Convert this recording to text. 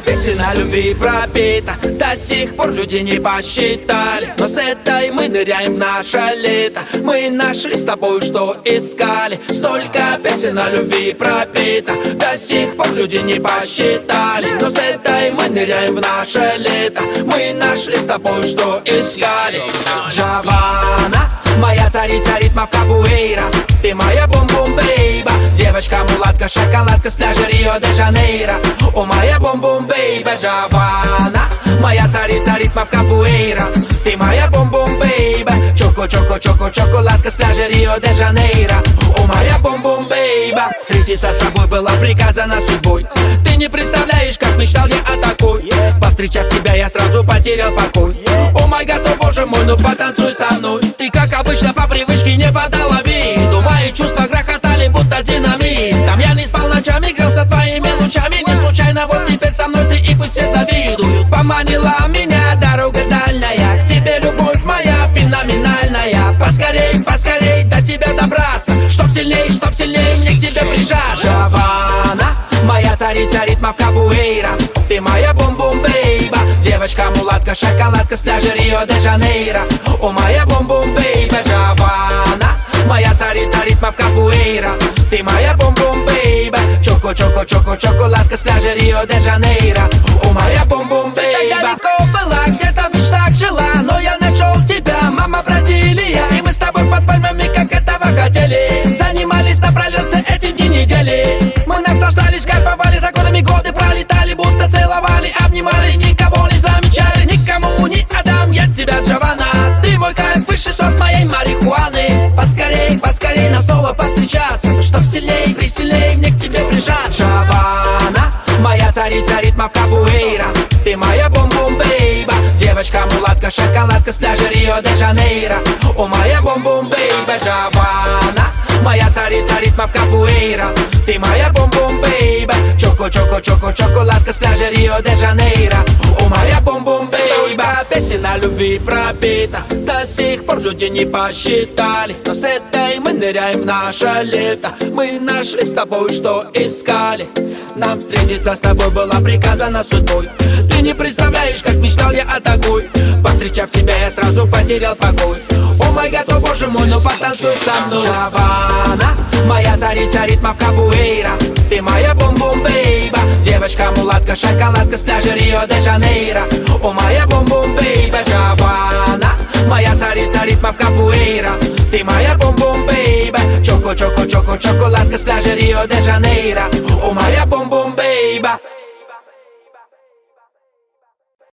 песен о любви пропита, до сих пор люди не посчитали. Но с этой мы ныряем в наше лето. Мы нашли с тобой, что искали. Столько песен о любви пропита, до сих пор люди не посчитали. Но с этой мы ныряем в наше лето. Мы нашли с тобой, что искали. Джованна, моя царица ритмов капуэйра, ты моя бум-бум-бейба. Девочка-мулатка, шоколадка с пляжа Рио-де-Жанейро. О, моя бум-бум-бейба. Джованна, моя царица ритмов капуэйра, ты моя бум-бум-бейба. Чоко-чоко-чоко, шоколадка с пляжа Рио-де-Жанейро. О, моя бум-бум-бейба. Встретиться с тобой было приказано судьбой. Ты не представляешь, как мечтал я о такой. Повстречав тебя, я сразу потерял покой. О май гад, о боже мой, ну потанцуй со мной. Ты, как обычно, по привычке не подала виду. Мои чувства грохотали, будто динамит. Там я не спал ночами, грелся твоими лучами. Не случайно вот теперь со мной ты, и пусть все завидуют. Поманила меня дорога дальняя, к тебе любовь моя феноменальная. Поскорей, поскорей до тебя добраться, чтоб сильней мне к тебе прижаться. Джованна, моя царица ритмов капуэйра, ты моя бум-бум-бейба. Девочка-мулатка, шоколадка с пляжа Рио-де-Жанейро. О, моя бум-бум-бейба. Джованна, моя царица ритмов капуэйра, ты моя бум-бум-бейба. Чоко-чоко-чоко, шоколадка с пляжа Рио-де-Жанейро. О, моя бум-бум-бейба. Далеко была, где-то в мечтах жила, но я нашел тебя, мама Бразилия. И мы с тобой под пальмами, как этого хотели, занимались напролет все эти дни недели. Мы наслаждались, кайфовали, за годами годы пролетали, будто целовали, обнимали, никого не замечали, никому не отдам я тебя, Джованна. Ты мой кайф, выше сорт моей марихуаны. Поскорей, поскорей нам снова повстречаться, чтоб сильней, присильней мне к тебе прижаться. Джованна, моя царица ритмов капуэйра, ты моя бум-бум-бейба. Девочка-мулатка, шоколадка с пляжа Рио-де-Жанейро. О, моя бум-бум-бейба. Джованна, моя царица ритмов капуэйра, ты моя бум-бум-бейба. Чоко-чоко-чоко, шоколадка с пляжа Рио-де-Жанейро. О, моя бум-бум-бейба. Песен о любви пропита, до сих пор люди не посчитали. Но с этой мы ныряем в наше лето. Мы нашли с тобой, что искали. Нам встретиться с тобой было приказано судьбой. Ты не представляешь, как мечтал я о такой. Повстречав тебя, я сразу потерял покой. О май гад, о боже мой, ну потанцуй со мной. Джованна, моя царица ритмов капуэйра, ты моя бум-бум-бейба. Девочка-мулатка, шоколадка с пляжа Рио-де-Жанейро. О, моя бум-бум-бейба. Джованна, моя царица ритмов капуэйра, ты моя бум-бум-бейба. Чоко-чоко-чоко, шоколадка с пляжа Рио-де-Жанейро. О, моя бум-бум-бейба.